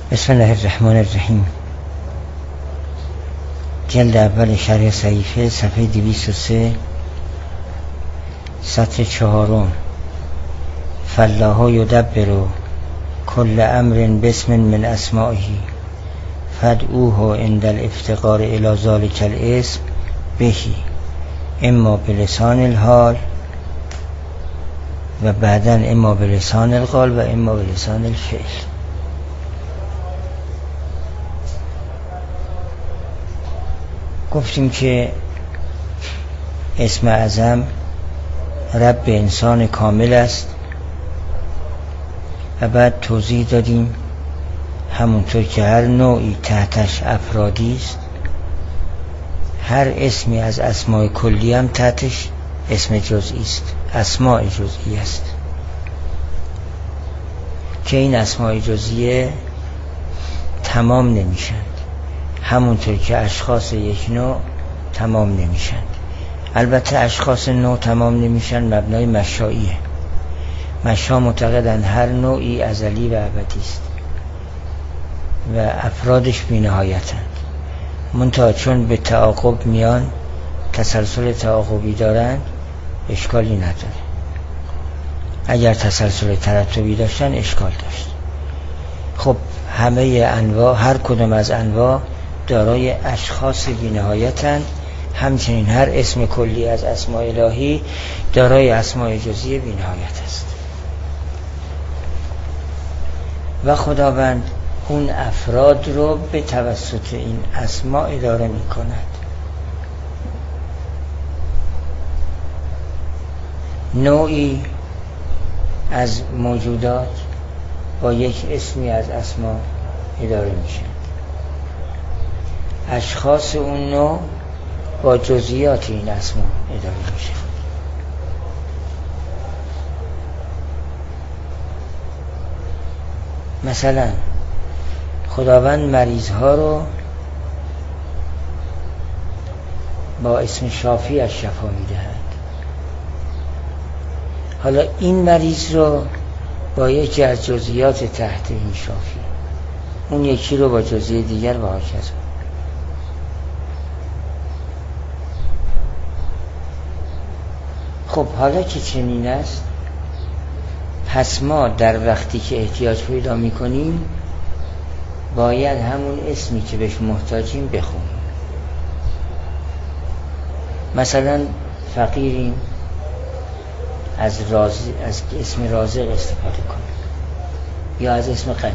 بسم الله الرحمن الرحیم. جلد اول شرح صحیفه صفحه 203 سطر 4. فالله یدبر کل امر باسم من اسمائه فادعوه عند الافتقار الى ذلك الاسم به اما بلسان الحال و بعدا اما بلسان القول و اما بلسان الفعل. گفتیم که اسم اعظم رب انسان کامل است و بعد توضیح دادیم همونطور که هر نوعی تحتش افرادی است، هر اسمی از اسماء کلی هم تحتش اسم جزئی است، اسماء جزئی است که این اسماء جزئیه تمام نمیشن، همونطور که اشخاص یک نوع تمام نمیشن. البته اشخاص نوع تمام نمیشن مبنای مشاییه. مشا معتقدن هر نوعی ازلی و ابدی است و افرادش بی‌نهایتند، منتها چون به تعاقب میان، تسلسل تعاقبی دارن، اشکالی نداره. اگر تسلسل ترتبی داشتن اشکال داشت. خب همه انواع، هر کدام از انواع دارای اشخاص بی‌نهایتند، همچنین هر اسم کلی از اسماء الهی دارای اسماء جزئی بی‌نهایت است و خداوند اون افراد رو به توسط این اسماء اداره می کند. نوعی از موجودات با یک اسمی از اسما اداره میشن، اشخاص اون نوع با جزئیات این اسما اداره میشن. مثلا خداوند مریض ها رو با اسم شافی از شفا میدهد. حالا این مریض رو با یکی از جزئیات تحت این شافی، اون یکی رو با جزئی دیگر و هاکذا. خب حالا که چنین است، پس ما در وقتی که احتیاج پیدا میکنیم باید همون اسمی که بهش محتاجیم بخونیم. مثلا فقیریم، از اسم رازق استفاده کنیم یا از اسم غنی.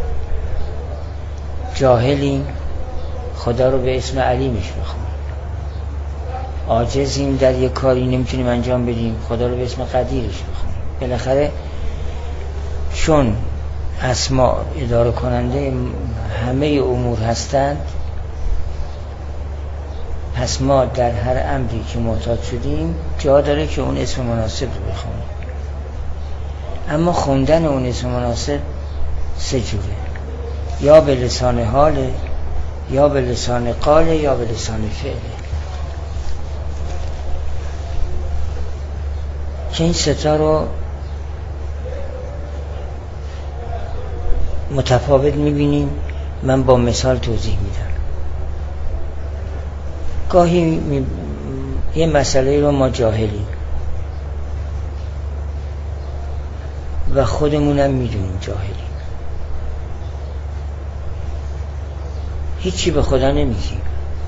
جاهلیم، خدا رو به اسم علیمش بخونیم. عاجزیم، در یک کاری نمیتونیم انجام بدیم، خدا رو به اسم قدیرش بخونیم. بالاخره چون اسما اداره کننده همه امور هستند، پس ما در هر امری که محتاج شدیم جا داره که اون اسم مناسب رو بخونیم. اما خوندن اون اسم مناسب سه جوره: یا به لسان حاله، یا به لسان قاله، یا به لسان فعله. که این ستا رو متفاوت میبینیم. من با مثال توضیح میدم. گاهی یه مسئله رو ما جاهلیم و خودمونم میدونیم جاهلیم، هیچی به خدا نمیگیم،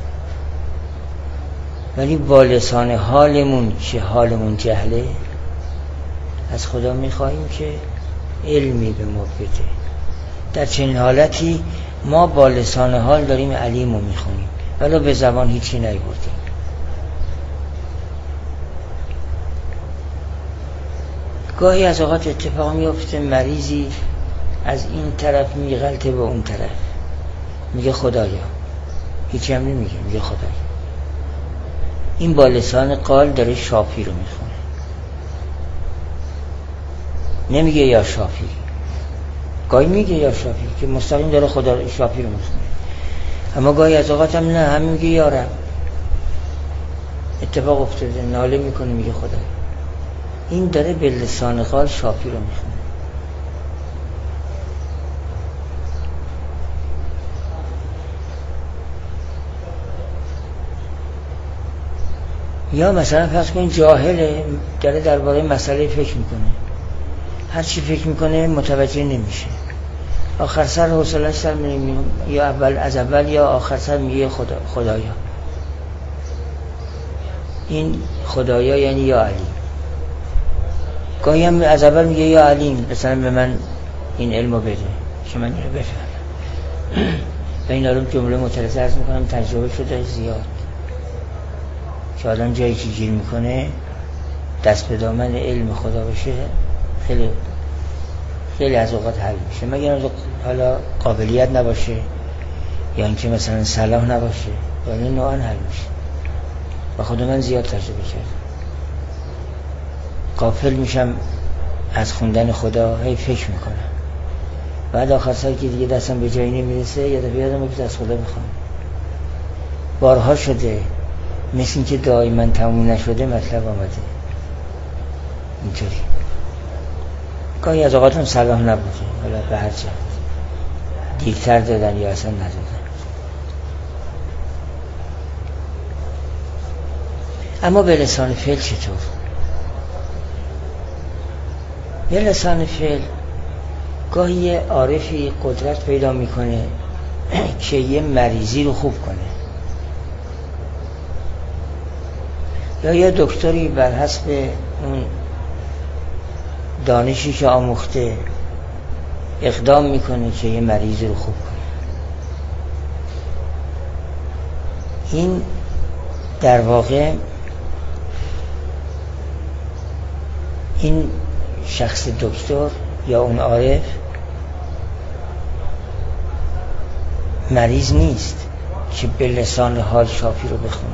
ولی با لسان حالمون که حالمون جهله از خدا میخواییم که علمی به ما بده. در چنین حالتی ما با لسان حال داریم علیم رو میخونیم ولی به زبان هیچی نیاوردیم. گاهی از اوقات اتفاق میفته مریضی از این طرف میغلطه به اون طرف، میگه خدایا، هیچی هم نمیگه، میگه خدایا. این با لسان قال داره شافی رو میخونه، نمیگه یا شافی. گاهی میگه یا شافی که مستقیم داره خدا شافی رو میخونه، اما گاهی از اوقات هم نه، هم میگه یا رب. اتفاق افتاده ناله میکنه میگه خدا. این داره به لسان قال شافی رو میخونه. یا مثلا فرض کنید جاهله، داره درباره مسئله فکر میکنه، هر چی فکر میکنه متوجه نمیشه، آخر سر حوصله‌اش سر میره، یا از اول یا آخر سر میگه خدایا. این خدایا یعنی یا علی. گاهی هم از اول میگه یا علیم، مثلا به من این علمو بده که من اینو بفهمم. و این رو جمله مترسه عرض میکنم تجربه شده زیاد که آدم جایی که گیر میکنه دست به دامن علم خدا بشه خیلی خیلی از اوقات حل میشه، مگر از حالا قابلیت نباشه یا اینکه مثلا صلاح نباشه، ولی نوعا حل میشه. و خود من زیاد تجربه کردم، غافل میشم از خوندن خدا، هی فکر میکنم، بعد آخر سر که دیگه دستم به جایی نمیرسه یه دفعه یادم که از خدا بخوام. بارها شده، مثل این که دائما تموم نشده مطلب آمده اینطوری. گاهی از اوقاتم صلاح نبوده، حالا به هر جهت دیرتر دادن یا اصلا ندادن. اما به لسان فعل چطور؟ به لسان فعل گاهی عارفی قدرت پیدا میکنه که یه مریضی رو خوب کنه، یا یه دکتری بر حسب اون دانشی که آموخته اقدام میکنه که یه مریضی رو خوب کنه. این در واقع این شخص دکتر یا اون عارف مریض نیست که به لسان حال شافی رو بخونه،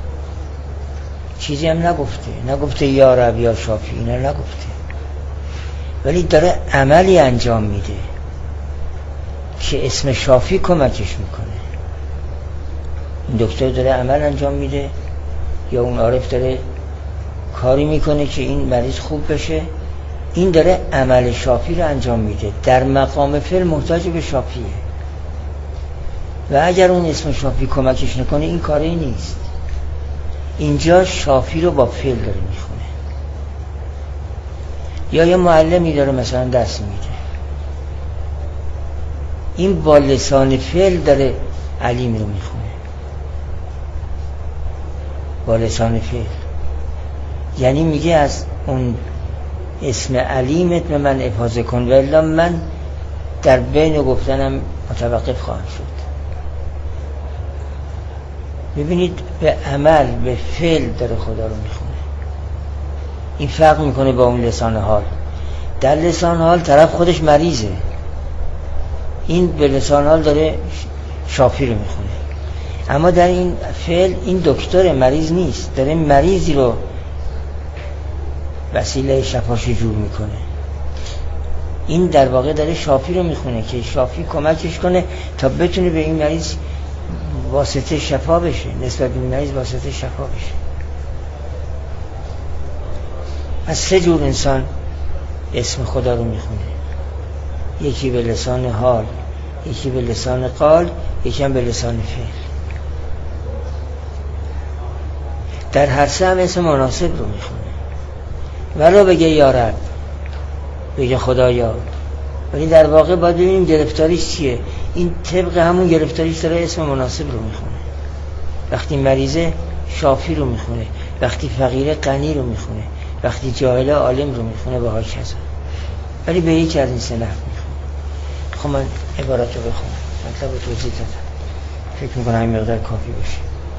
چیزی هم نگفته یا رب یا شافی، اینا نگفته، ولی داره عملی انجام میده که اسم شافی کمکش میکنه. این دکتر داره عمل انجام میده یا اون عارف داره کاری میکنه که این مریض خوب بشه، این داره عمل شافی رو انجام میده، در مقام فعل محتاج به شافیه. و اگر اون اسم شافی کمکش نکنه این کاری نیست. اینجا شافی رو با فعل داره میخونه. یا یه معلمی داره مثلا درس میده، این با لسان فعل داره علیم رو میخونه، با لسان فعل، یعنی میگه از اون اسم علیمت به من افاضه کن و الا من در بین گفتنم متوقف خواهم شد. ببینید به عمل به فعل داره خدا رو میخونه. این فرق میکنه با اون لسان حال. در لسان حال طرف خودش مریضه، این به لسان حال داره شافی رو میخونه. اما در این فعل این دکتر مریض نیست، داره مریضی رو وسیله شفاش جور میکنه. این در واقع داره شافی رو میخونه که شافی کمکش کنه تا بتونه به این مریض واسطه شفا بشه، نسبت به مریض واسطه شفا بشه. از سه جور انسان اسم خدا رو میخونه، یکی به لسان حال، یکی به لسان قال، یکی هم به لسان فعل. در هر سه هم اسم مناسب رو میخونه، ولو بگه یا رب، بگه خدایا، ولی در واقع باید ببینیم گرفتاریش چیه. این طبق همون گرفتاریش داره اسم مناسب رو میخونه. وقتی مریضه شافی رو میخونه، وقتی فقیره غنی رو میخونه، وقتی جاهل عالم رو میخونه و هاکذا. ولی به یکی از این سه نحو میخونه. خب من عبارت رو بخونم، مطلب رو توضیح دادم، فکر میکنم این مقدار کافی باشه.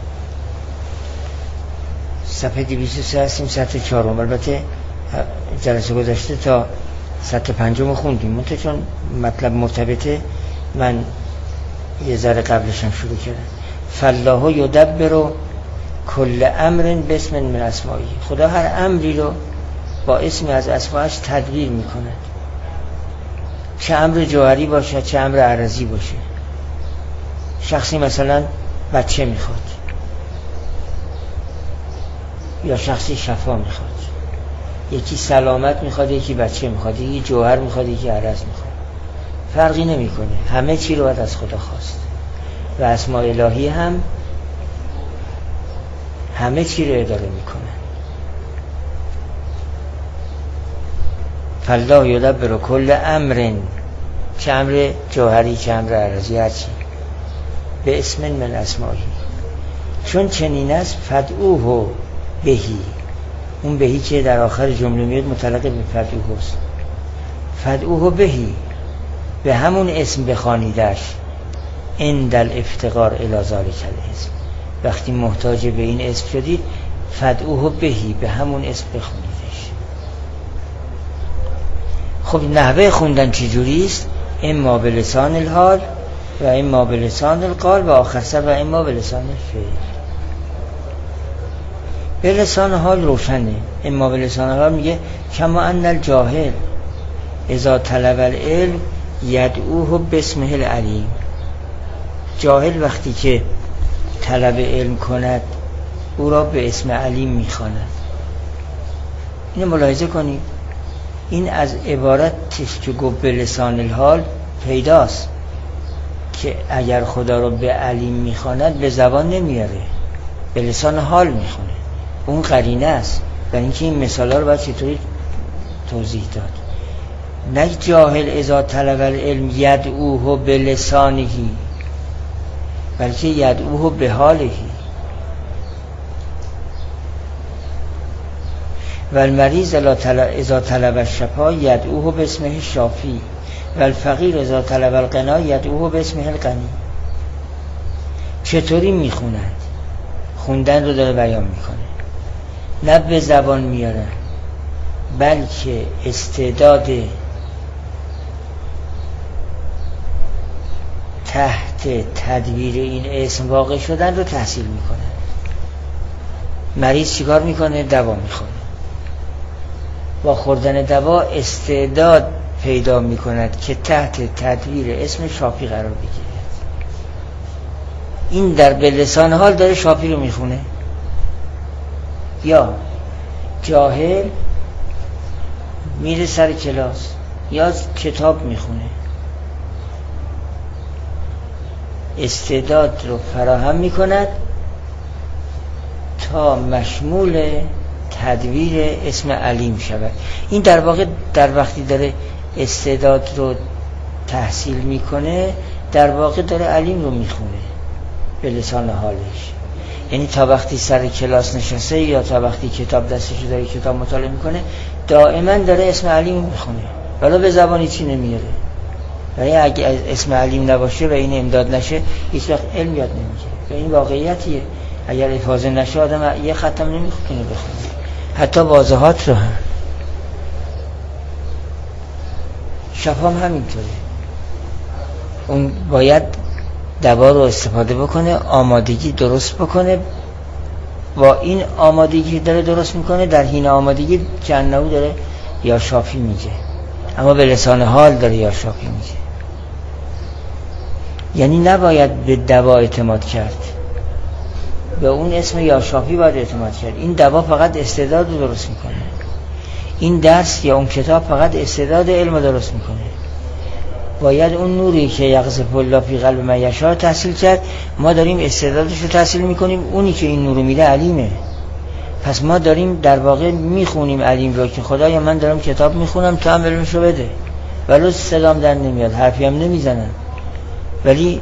صفحه 203 هستیم، سطر 4. البته جلسه گذشته تا سطر 5 خوندیم، منطقه چون مطلب مرتبطه من یه ذره قبلشم شروع کردم. فالله یدبر کل امر باسم من اسمائه. خدا هر امری رو با اسمی از اسماءش تدبیر میکنه، چه امر جوهری باشه چه امر عرضی باشه. شخصی مثلا بچه میخواد یا شخصی شفا میخواد، یکی سلامت میخواد، یکی بچه میخواد، یکی جوهر میخواد، یکی عرض میخواد، فرقی نمیکنه، همه چی رو باید از خدا خواست. و اسماء الهی هم همه چی رو اداره میکنن. فالله یدبر کل امر، چه امر جوهری چه امر عرضی، هرچی به اسم من اسمایی. چون چنین است فدعوه بهی، اون بهی که در آخر جمله میاد متعلق به فدعوه است. فدعوه بهی، به همون اسم بخوانیدش. عند الافتقار الی ذلک الاسم، وقتی محتاج به این اسم شدید فدعوه بهی، به همون اسم بخونیدش. خب نحوه خوندن چجوری است؟ اما به لسان الحال و اما به لسان القال و آخر سر و اما به لسان الفعل. به لسان حال روشنه. اما به لسان حال میگه کما ان الجاهل اذا طلب العلم یدعوه باسمه العلیم. جاهل وقتی که طلب علم کند او را به اسم علیم میخواند. اینو ملاحظه کنید، این از عبارتش که گفت به لسان الحال پیداست که اگر خدا رو به علیم میخواند به زبان نمیاره، به لسان حال میخونه. اون قرینه است. برای اینکه این مثالا رو باید چطوری توضیح داد. نه جاهل اذا طلب العلم یدعوه به لسانهی، بلکه یدعوه به حالهی. و المریض اذا طلب الشفا یدعوه باسمه الشافی و الفقیر اذا طلب الغنا یدعوه باسمه الغنی. چطوری میخونند؟ خوندن رو داره بیان میکنه، نه به زبان میارن، بلکه استعداد تحت تدبیر این اسم واقع شدن رو تحصیل میکنه. مریض چیکار میکنه؟ دوا میخوره. با خوردن دوا استعداد پیدا میکند که تحت تدبیر اسم شافی قرار بگیره. این در به لسان حال داره شافی رو میخونه. یا جاهل میره سر کلاس یا کتاب میخونه، استعداد رو فراهم میکند تا مشمول تدبیر اسم علیم شود. این در واقع در وقتی داره استعداد رو تحصیل میکنه در واقع داره علیم رو میخونه به لسان حالش. یعنی تا وقتی سر کلاس نشسته یا تا وقتی کتاب دستش داره کتاب مطالعه میکنه دائما داره اسم علیم رو میخونه، ولی به زبانی چی نمیاره. یعنی اگه اسم علیم نباشه و این امداد نشه هیچ وقت علم یاد نمیگیره. و این واقعیتیه. اگر حفاظه نشه آدم یه خطم نمیخونه بخونه، حتی واضحات رو هم. شفام همینطوره. اون باید دوا رو استفاده بکنه، آمادگی درست بکنه. با این آمادگی داره درست میکنه، در حین آمادگی جنبو داره یا شافی میگه، اما به لسان حال داره یا شافی میگه. یعنی نباید به دوا اعتماد کرد، به اون اسم یا شافی باید اعتماد کرد. این دوا فقط استعداد رو درست میکنه، این درس یا اون کتاب فقط استعداد علم رو درست میکنه. باید اون نوری که یقذف الله فی قلب من یشاء تحصیل کرد. ما داریم استعدادش رو تحصیل میکنیم، اونی که این نور میده علیمه. پس ما داریم در واقع میخونیم علیم رو که خدایا من دارم کتاب میخونم تو هم علمشو بده، ولی صدام در نمیاد، حرفی هم نمیزنم، ولی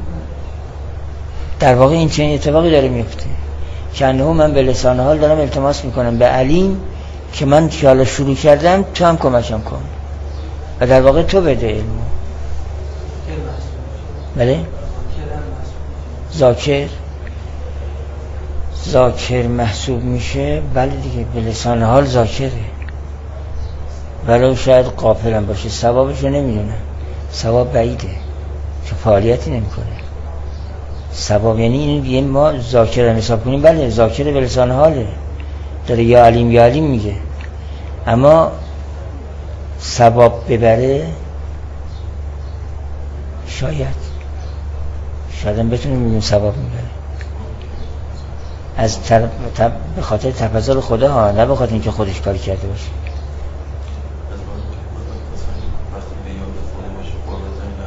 در واقع این چنین اتفاقی داره میفته که انه من به لسان حال دارم التماس میکنم به علیم که من که حالا شروع کردم تو هم کمکم کن و در واقع تو بده علمو. بله؟ ذاکر محسوب میشه. بله دیگه، به لسان حال ذاکره، ولو شاید غافلم باشه، ثوابش رو نمیدونم، ثواب بعیده که فعالیتی نمیکنه. ثواب یعنی این ما ذاکر هم حساب کنیم، بله ذاکر به لسان حاله، داره یا علیم میگه، اما ثواب ببره شاید هم بتونیم بگیم ثواب میبره از به خاطر تفضل خدا ها، نه به خاطر اینکه خودش کاری کرده باشه.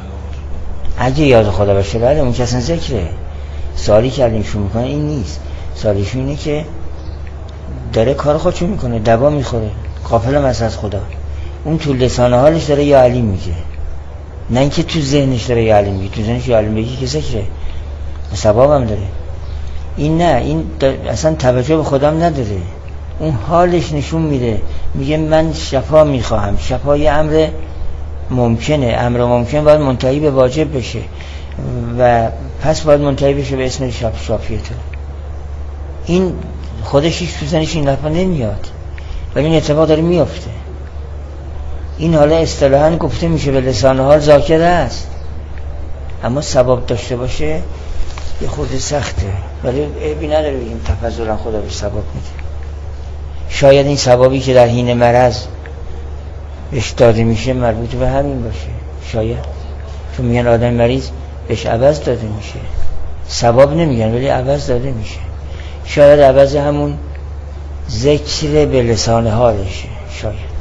اگه یاد خدا باشه بله اون که اصلا ذکره. سوالی کردیم شو میکنه این نیست. سالیشو اینه که داره کار خودشو میکنه، دوا میخوره، غافلم از خدا. اون تو لسان حالش داره یا علی میگه، نه اینکه تو ذهنش داره یا علی میگه. تو ذهنش یا علی میگه که ذکره، ثواب هم داره. این نه، این اصلا توجه به خودم نداره. اون حالش نشون میده، میگه من شفا میخواهم. شفا یه امر ممکنه، امر ممکن باید منتهی به واجب بشه و پس باید منتهی بشه به اسم شافیه تو. این خودش هیچ تو ذهنش این لفظ نمیاد، ولی این اتفاق داره میافته. این حالا اصطلاحاً گفته میشه به لسان حال ذاکره است، اما ثواب داشته باشه یه خورده سخته، ولی عیبی نداره بگیم تفضلا خدا بهش ثواب میده. شاید این ثوابی که در حین مرض بهش داده میشه مربوط به همین باشه، شاید، چون میگن آدم مریض بهش عوض داده میشه، ثواب نمیگن ولی عوض داده میشه. شاید عوض همون ذکر به لسان حالشه، شاید.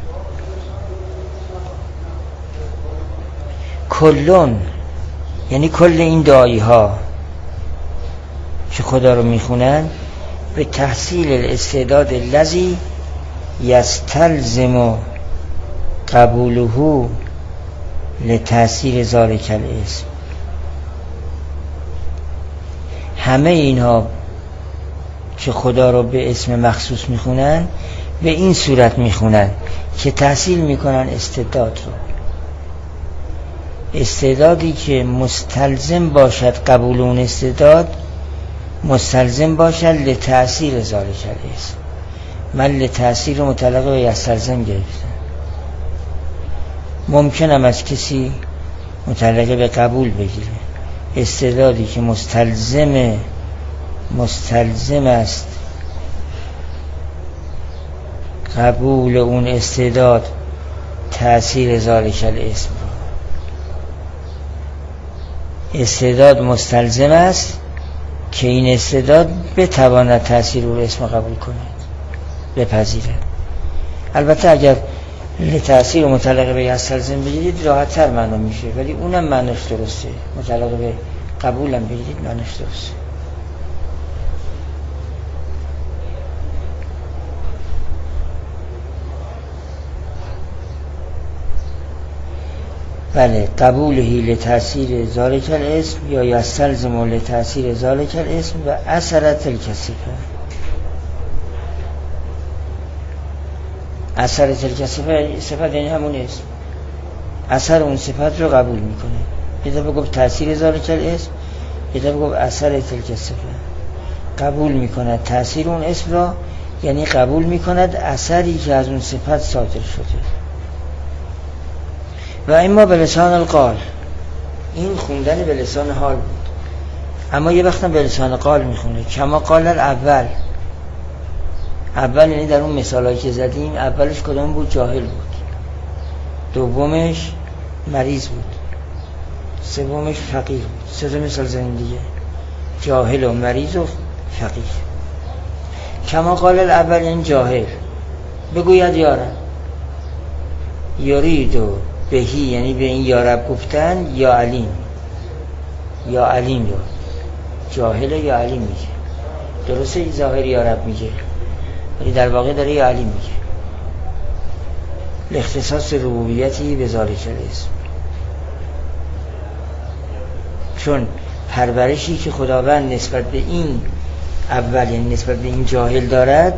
کلون یعنی کل این دعایی ها که خدا رو میخونن به تحصیل الاستعداد الذی یستلزم قبوله لتأثیر ذلک الاسم. همه اینها که خدا رو به اسم مخصوص میخونن به این صورت میخونن که تحصیل میکنن استعداد رو، استعدادی که مستلزم باشد، قبول اون استعداد مستلزم باشد لتأثیر ذلک الاسم. من لتأثیر رو متعلق به یستلزم گرفتم. ممکنم از کسی متعلق به قبول بگیره، استعدادی که مستلزم است قبول اون استعداد تأثیر ذلک الاسم. استعداد مستلزم است که این استعداد بتواند تأثیر او اسم قبول کند، بپذیرد. البته اگر تأثیر متعلق به یستلزم بگیرید راحت تر معنا میشه، ولی اونم معناش درسته. متعلق به قبولم بگیرید معناش درسته. بله، قبولهی لتأثیر ذالک الاسم یا یستلزم لتأثیر ذالک الاسم و اثرت الکسیفه. اثرت الکسیفه صفت یعنی همون اسم، اثر اون صفت رو قبول میکنه. یه دفعه گفت تأثیر ذالک الاسم، یه دفعه گفت اثرت الکسیفه. قبول میکند تأثیر اون اسم را، یعنی قبول میکند اثری که از اون صفت صادر شده. و اما به لسان القال، این خوندن به لسان حال بود، اما یه وقتا به لسان قال میخونه. کما قال اول یعنی در اون مثالایی که زدیم، اولش کدام بود؟ جاهل بود، دومش مریض بود، سومش فقیر بود. سه تا مثال زدیم دیگه، جاهل و مریض و فقیر. کما قال اول یعنی جاهل بگوید یارب، یرید و بهی یعنی به این یارب گفتن، یا علیم، یا علیم، یا جاهل یا علیم میگه. درسته این ظاهر یارب میگه ولی در واقع داره یا علیم میگه. الاختصاص ربوبیتی به ذالک الاسم، چون پرورشی که خداوند نسبت به این اول یعنی نسبت به این جاهل دارد،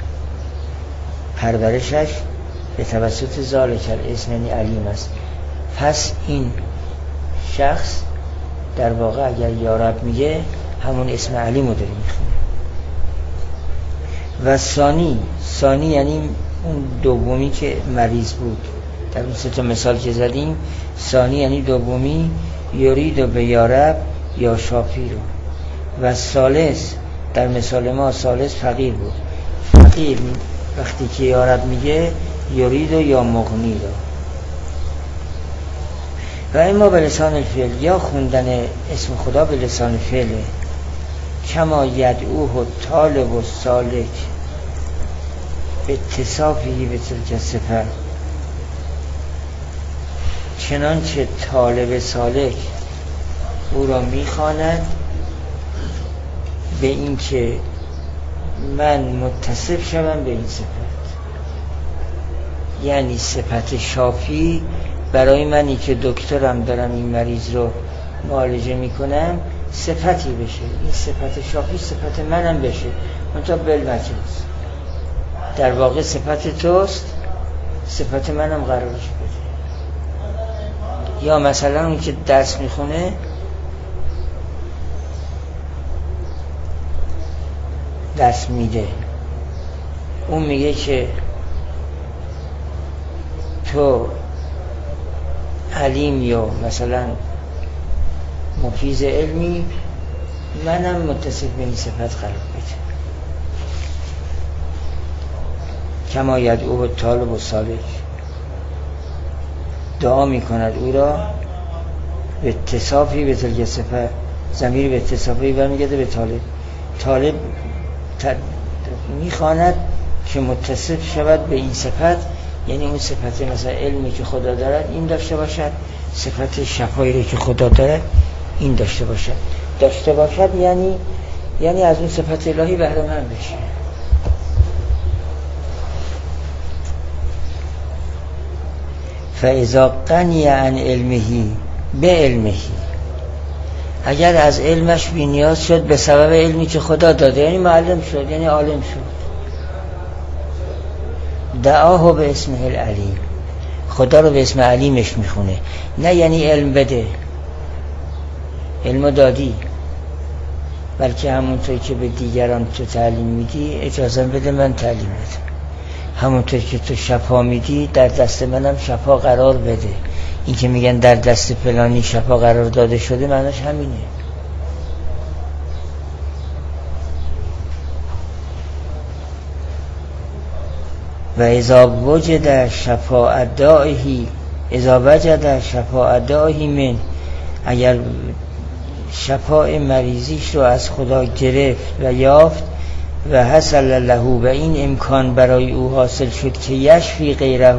پرورشش به توسط ذالک الاسم یعنی علیم است. پس این شخص در واقع اگر یارب میگه همون اسم علیم رو داره میخونه. و ثانی یعنی اون دومی که مریض بود، در اون سه تا مثال که زدیم، ثانی یعنی دومی، یرید و به یارب یا شافی رو. و ثالث در مثال ما ثالث فقیر بود. فقیر وقتی که یارب میگه یرید و یا مغنی رو. و اما به لسان الفعل، یا خوندن اسم خدا به لسان فعل، کما یدعوه طالب و سالک به اتصافی به تلک صفت، چنانچه طالب سالک او را میخواند به این که من متصف شدم به این صفت. یعنی صفت شافی برای منی که دکترم دارم این مریض رو معالجه میکنم صفتی بشه، این صفت شافی صفت منم بشه، منتها بالمجاز در واقع صفت توست، صفت منم قرارش بده. یا مثلا اون که درس میخونه درس میده، اون میگه که تو علیم یا مثلا مفیز علمی، منم متصف به این صفت قرار بده. کما یدعو طالب و سالک، دعا میکند او را به اتصافی به تلک صفت، ضمیر به اتصافی برمیگرده به طالب. طالب میخواند که متصف شود به این صفت، یعنی اون صفت مثلا علمی که خدا دارد این داشته باشد، صفت شفایی که خدا دارد این داشته باشد یعنی از اون صفت الهی بهره مند بشه. فاذا غنی عن علمه به علمه، اگر از علمش بی نیاز شد به سبب علمی که خدا داده، یعنی معلم شد، یعنی عالم شد، دعاه به اسمه العلیم، خدا رو به اسم علیمش میخونه. نه یعنی علم بده، علم دادی، بلکه همونطور که به دیگران تو تعلیم میدی اجازه بده من تعلیم بدم، همونطور که تو شفا میدی در دست منم شفا قرار بده. این که میگن در دست فلانی شفا قرار داده شده معناش همینه. و اذا وجد شفاعت دائهی، اذا وجد شفاعت دائهی من، اگر شفاء مریضیش رو از خدا گرفت و یافت، و حصل له، و این امکان برای او حاصل شد که یشفی غیره،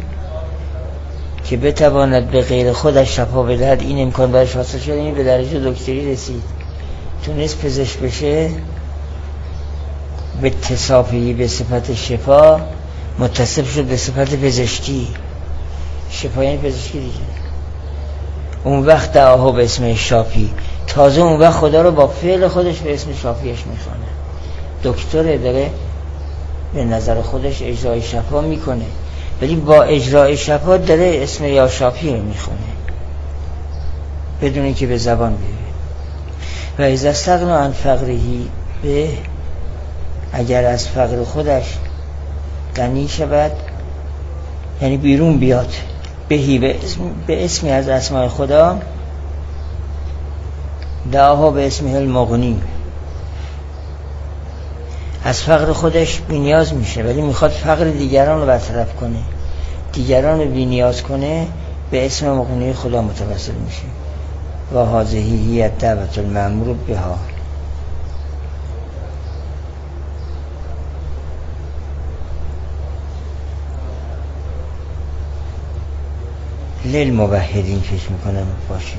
که بتواند به غیر خودش شفا بدهد، این امکان برایش حاصل شد، این به درجه دکتری رسید، تونست پزشک بشه، به اتصافی به صفت شفا متصف شد به صفت پزشکی. شفا یعنی پزشکی دیگه. اون وقت دعاها به اسم شافی، تازه اون وقت خدا رو با فعل خودش به اسم شافیش میخونه. دکتر داره به نظر خودش اجرای شفا میکنه، ولی با اجرای شفا داره اسم یا شافی رو میخونه بدون اینکه به زبان بیاره. و اذا استغنى عن فقرهی به، اگر از فقر خودش غنی شود، یعنی بیرون بیاد، بهی به اسمی از اسماء خدا، دعاها به اسم المغنی، از فقر خودش بی‌نیاز میشه ولی میخواد فقر دیگران رو برطرف کنه، دیگران رو بی‌نیاز کنه، به اسم مغنی خدا متوسل میشه. و هذه هی الدعوة المأمور بها، للموحدین فکر میکنم باشه.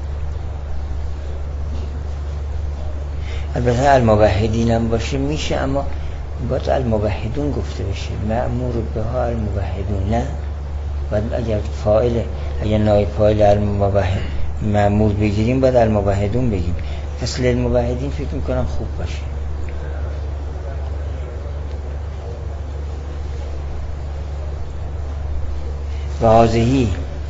البته الموحدین هم باشه میشه، اما باید الموحدون گفته بشه، مأمور بها الموحدون، نه باید اگر فاعل، اگر نایب فاعل الموحد مأمور بگیریم باید الموحدون بگیم. پس للموحدین فکر میکنم خوب باشه. و هذه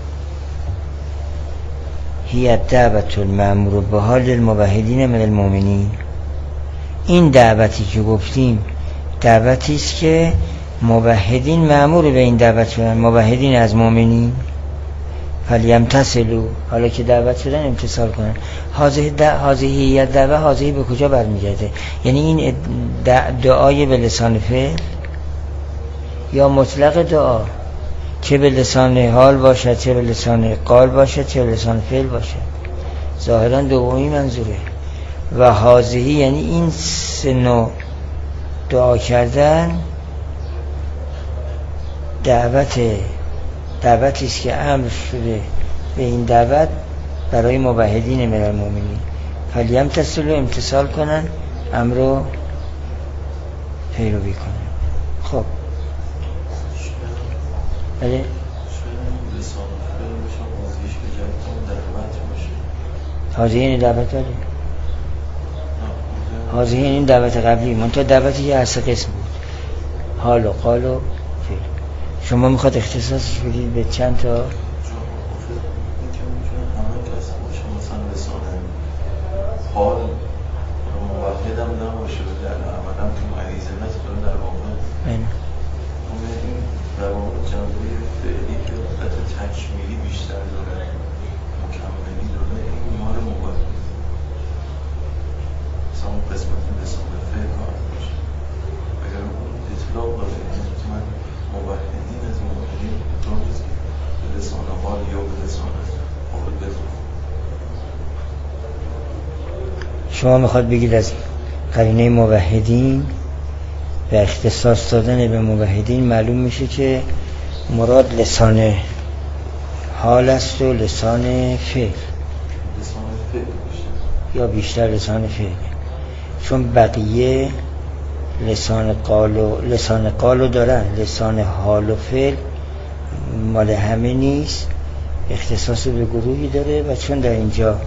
هی الدعوة المأمور بها للموحدین من المؤمنین، این دعوتی که گفتیم دعوتی است که موحدین مأمور به این دعوت شدن، موحدین از مؤمنین، فلیمتثلوا، حالا که دعوت شدن امتثال کنن. هذه هی الدعوه، هذه به کجا برمیگرده؟ یعنی این دعای به لسان فعل یا مطلق دعا، چه به لسان حال باشد، چه به لسان قال باشد، چه به لسان فعل باشد؟ ظاهرا دومی منظوره. و هذه یعنی این سه نوع دعا کردن دعوتی است که امر شده به این دعوت برای موحدین من المؤمنین، فلیمتثلوا، امتثال کنن امر پیروی کنه. خب بله حاضر این دعوت داره، حاضر این دعوت قبلی منتها دعوتی یه هست قسم بود، حال و قال و فعل. شما میخواد اختصاصش بدید به چند تا؟ حال موحد هم نباشه و در عمل هم تو مریضه مثل در واقع در واقع جنبه فعلی که حالت تکمیلی بیشتر داره، مکملی داره، این مال موحد مثلا اون قسمت لسان فعل کار باشه. اگر اون اطلاق داره من موحدین از موحدین دانست به لسان حال یا به لسان حال بزن. شما میخواد بگید از قرینه موحدین و اختصاص دادن به موحدین معلوم میشه که مراد لسان حال است و لسان فعل یا بیشتر لسان فعل، چون بقیه لسان قالو دارن، لسان حال و فعل مال همه نیست، اختصاص به گروهی داره و چون در اینجا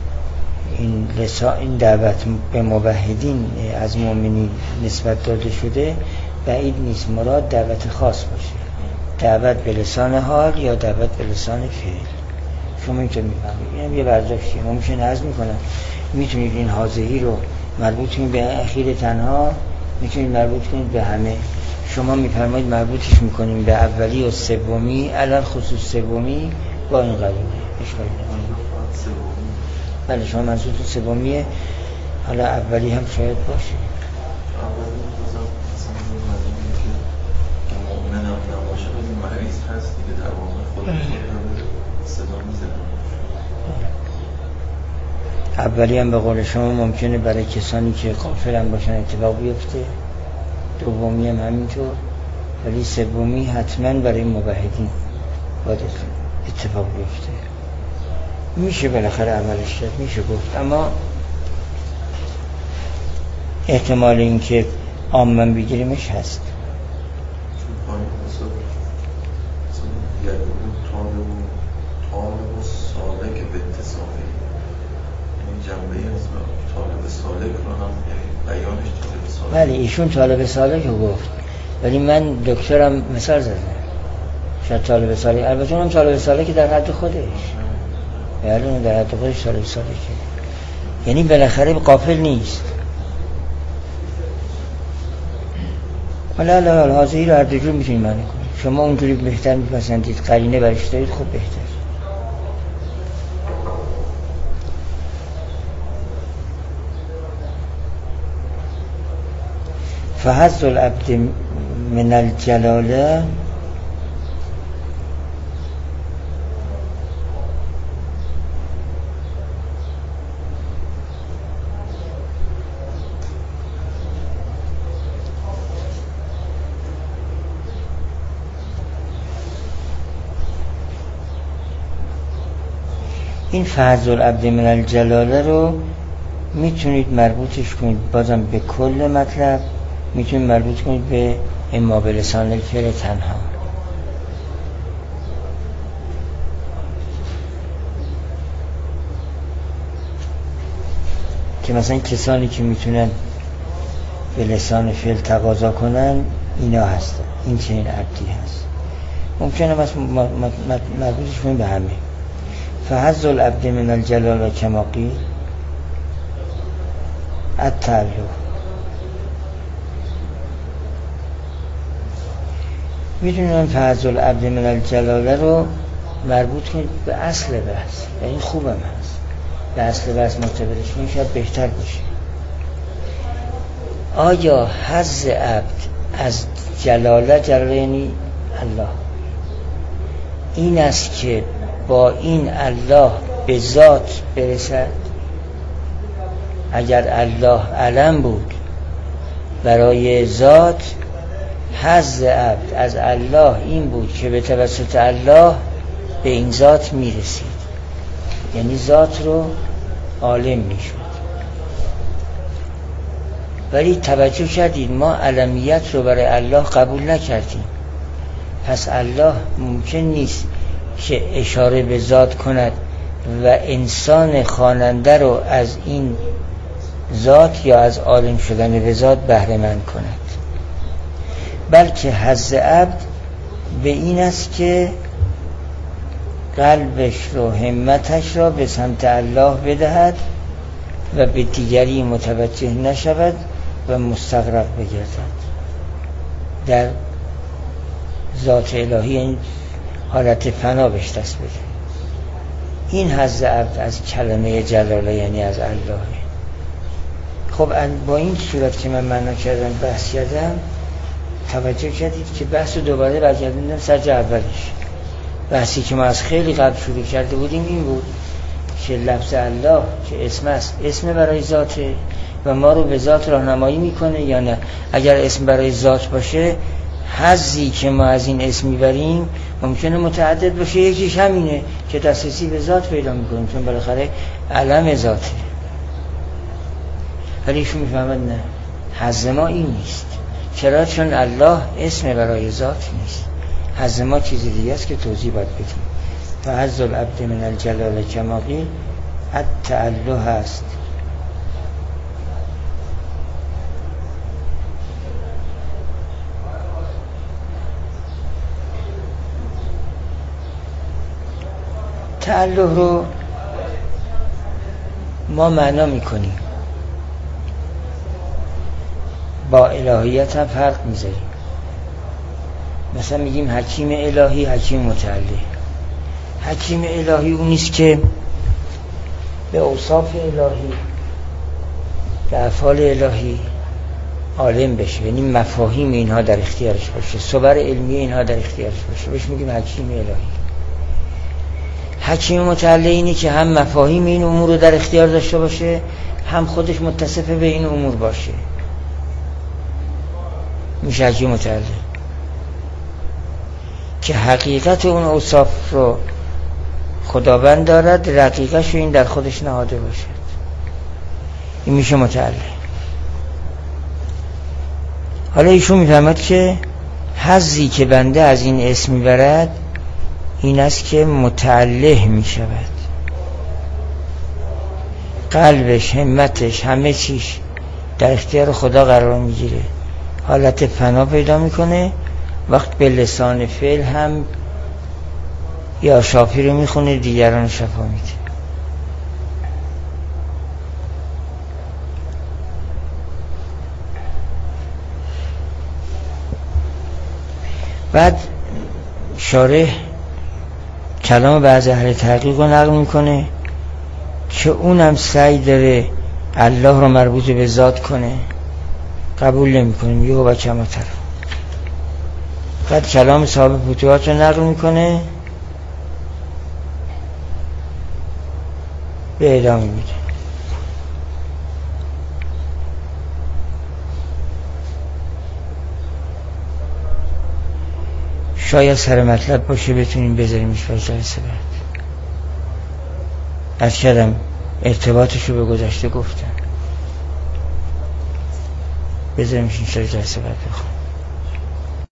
این دعوت به موحدین از مؤمنین نسبت داده شده، بعید نیست مراد دعوت خاص باشه، دعوت به لسان حال یا دعوت به لسان فعل. شما اینطور میفهمید. اینم یه برداشتیه، ما میشه نظم میکنم. میتونید این حاضری رو مربوط کنید به اخیر تنها، میتونید مربوط کنید به همه. شما میفرمایید مربوطش میکنیم به اولی و سومی، الان خصوص سومی با این قرینه اشکالی نداره. بله شما منظور تو سومیه، حالا اولی هم شاید باشه. اولی بازم مثلا مدینه که مؤمن هم نباشه ولی مریض هست دیگه، در واقع خودش صدا میزنه. اولی هم به قول شما ممکنه برای کسانی که غافل هم باشن اتفاق بیفته، دومی هم همینطور، ولی سومی حتما برای موحدین باید اتفاق بیفته. میشه بالاخره عملش کرد، میشه گفت، اما احتمال اینکه عامن بگیریمش هست. چون پایین مثلا طالب و سالک به اتصافی، یعنی جنبه از طالب سالک رو هم بیانش طالب سالک. بله ایشون طالب سالک رو گفت، ولی من دکترم مثال زدم شاید طالب سالک، البته اونم طالب سالک در حد خودش، بله در حد خودش طالب سالکه، یعنی بالاخره غافل نیست. حالا حاضری رو هر دو جور میتونید معنی کنید. شما اونجوری بهتر میپسندید، قرینه برش دارید، خوب بهتر. فحظ العبد من الجلاله این فحظ العبد من الجلاله رو میتونید مربوطش کنید بازم به کل مطلب، میتونید مربوط کنید به اما به لسان الفعل تنها. که مثلا کسانی که میتونن به لسان فعل تقاضا کنن اینا هستن، این چنین عبدی هست. ممکنه مثلا مربوطش کنید به همه. فحظ العبد من الجلال کما قیل التعلق. میتونم فحظ العبد من الجلال رو مربوط کنید به اصل بحث و این خوبم هست، به اصل بحث مرتبطش کنید شاید بهتر باشه. آیا حظ عبد از جلاله یعنی الله این است که با این الله به ذات برسد؟ اگر الله علم بود برای ذات، حظ عبد از الله این بود که به توسط الله به این ذات میرسید، یعنی ذات رو عالم میشد. ولی توجه کردید ما علمیت رو برای الله قبول نکردیم. پس الله ممکن نیست که اشاره به ذات کند و انسان خواننده رو از این ذات یا از عالم شدن به ذات بهره مند کند، بلکه حظ عبد به این است که قلبش رو، همتش را به سمت الله بدهد و به دیگری متوجه نشود و مستغرق بگردد در ذات الهی، این حالت فنا بهش دست بده. این حظ عبد از کلمه جلاله یعنی از الله. خب با این صورت که من معنا کردم بحث کردم، توجه کردید که بحث رو دوباره برگردوندم سر جای اولش. بحثی که ما از خیلی قبل شروع کرده بودیم این بود که لفظ الله که اسم است، اسم برای ذاته و ما رو به ذات راهنمایی میکنه یا نه. اگر اسم برای ذات باشه، حظی که ما از این اسم میبریم ممکنه متعدد باشه، یکیش همینه که دسترسی به ذات پیدا میکنیم چون بالاخره علم ذاته. ولی ایشون میفهمد نه، حظ ما این نیست. چرا؟ چون الله اسم برای ذات نیست. حظ ما چیز دیگه است که توضیح باید بدیم. و حظ العبد من الجلال کما قیل التأله است. تأله رو ما معنا میکنیم، با الهیت هم فرق میذاریم. مثلا میگیم حکیم الهی، حکیم متعله. حکیم الهی اون نیست که به اوصاف الهی، به افعال الهی عالم بشه، یعنی مفاهیم اینها در اختیارش باشه، صور علمی اینها در اختیارش باشه، بهش میگیم حکیم الهی. حکیم متعله اینی که هم مفاهیم این امور رو در اختیار داشته باشه، هم خودش متصف به این امور باشه، میشه حکیم متعله. که حقیقت اون اوصاف رو خداوند دارد، رقیقش رو این در خودش نهاده باشد، این میشه متعله. حالا ایشون میفهمد که حظی که بنده از این اسم میبرد این است که متعله میشود، قلبش، همتش، همه چیش در اختیار خدا قرار میگیره، حالت فنا پیدا میکنه. وقت به لسان فعل هم یا شافی رو میخونه، دیگران شفا میده. بعد شارح کلام بعض اهل تحقیق رو نقل میکنه که اونم سعی داره الله رو مربوط به ذات کنه، قبول نمیکنه، میگه و کما تر. بعد کلام صاحب فتوحات رو نقل میکنه، به ادامه میده. شاید سر مطلب باشه بتونیم بذاریمش برای جلسه بعد. از کردم ارتباطش رو به گذشته گفتم، بذاریمش این جلسه بعد بخونم.